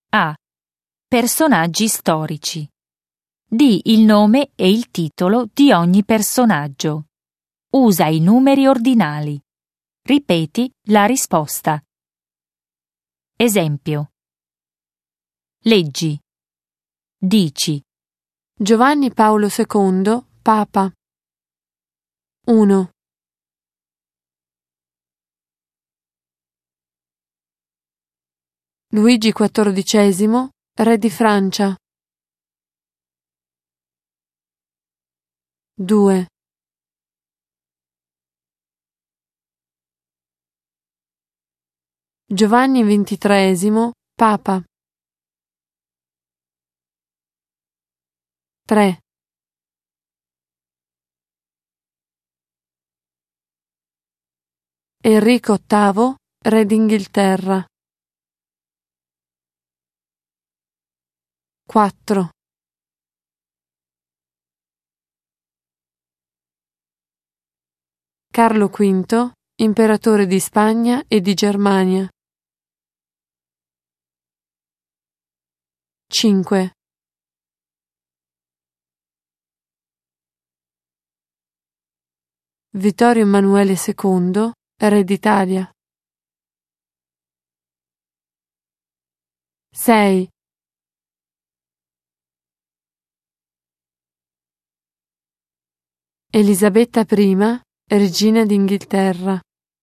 A. Personaggi storici. Di il nome e il titolo di ogni personaggio. Usa i numeri ordinali. Ripeti la risposta. Esempio. Leggi. Dici. Giovanni Paolo II, Papa. 1. Luigi XIV, re di Francia. 2. Giovanni XXIII, Papa. 3. Enrico VIII, re d'Inghilterra. 4. Carlo V, imperatore di Spagna e di Germania. 5. Vittorio Emanuele II, re d'Italia. 6. Elisabetta I, regina d'Inghilterra.